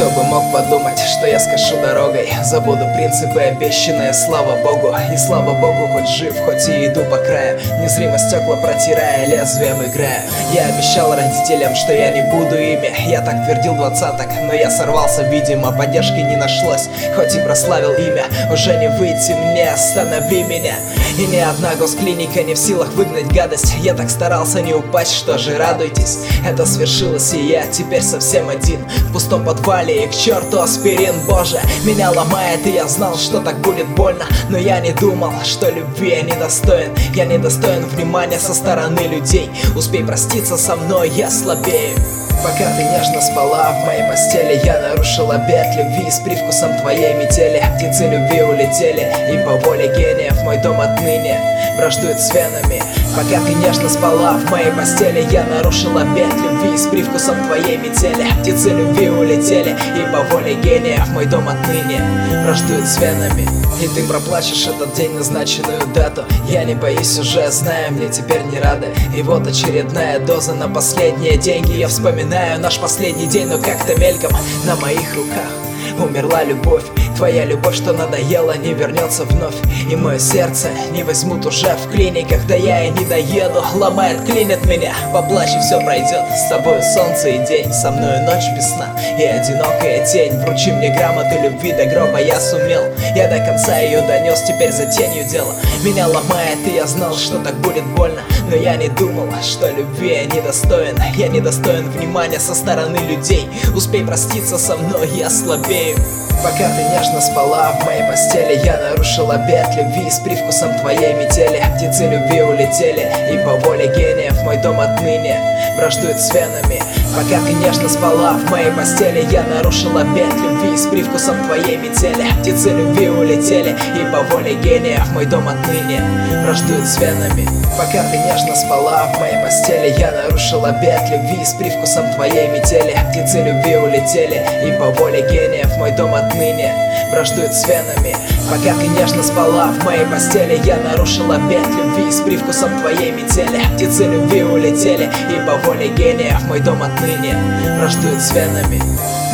Кто бы мог подумать, что я скажу дорогой. Забуду принципы обещанные, слава богу. И слава богу, хоть жив, хоть и иду по краю, незримо стекла протирая, лезвием играя. Я обещал родителям, что я не буду ими. Я так твердил двадцаток, но я сорвался, видимо, поддержки не нашлось. Хоть и прославил имя, уже не выйти мне, останови меня. И ни одна госклиника не в силах выгнать гадость. Я так старался не упасть, что же радуйтесь. Это свершилось, и я теперь совсем один в пустом подвале, и к черту аспирин. Боже, меня ломает, и я знал, что так будет больно. Но я не думал, что любви я недостоин. Я недостоин внимания со стороны людей. Успей проститься со мной, я слабею. Пока ты нежно спала в моей постели, я нарушил обет любви с привкусом твоей метели. Птицы любви улетели, и по воле гениев мой дом отныне враждует с венами. Пока ты нежно спала в моей постели, я нарушил обет любви с привкусом твоей метели. Птицы любви улетели, и по воле гениев мой дом отныне враждует с венами. И ты проплачешь этот день, назначенную дату. Я не боюсь уже, знаю, мне теперь не рады. И вот очередная доза на последние деньги. Я вспоминаю наш последний день, но как-то мельком на моих руках умерла любовь. Твоя любовь, что надоела, не вернется вновь. И мое сердце не возьмут уже в клиниках. Да я и не доеду, ломает, клинит меня. Поплачь, и все пройдет, с тобой солнце и день. Со мною ночь весна и одинокая тень. Вручи мне грамоты любви до гроба, я сумел. Я до конца ее донес, теперь за тенью дело. Меня ломает, и я знал, что так будет больно. Но я не думал, что любви я недостоин. Я недостоин внимания со стороны людей. Успей проститься со мной, я слабею. Пока ты нежно спала в моей постели, я нарушил обет любви с привкусом твоей метели. Птицы любви улетели, и по воле гениев мой дом отныне враждует с венами. Пока ты нежно спала в моей постели, я нарушил обет любви с привкусом твоей метели. Птицы любви улетели, и по воле гениев мой дом отныне враждует с венами. Пока ты нежно спала в моей постели, я нарушил обет любви с привкусом твоей метели. Птицы любви улетели, и по воле гениев мой дом отныне враждует с венами. Пока ты нежно спала в моей постели, я нарушил обет любви с привкусом твоей метели. Птицы любви улетели, и по воле гениев мой дом отныне враждует с венами.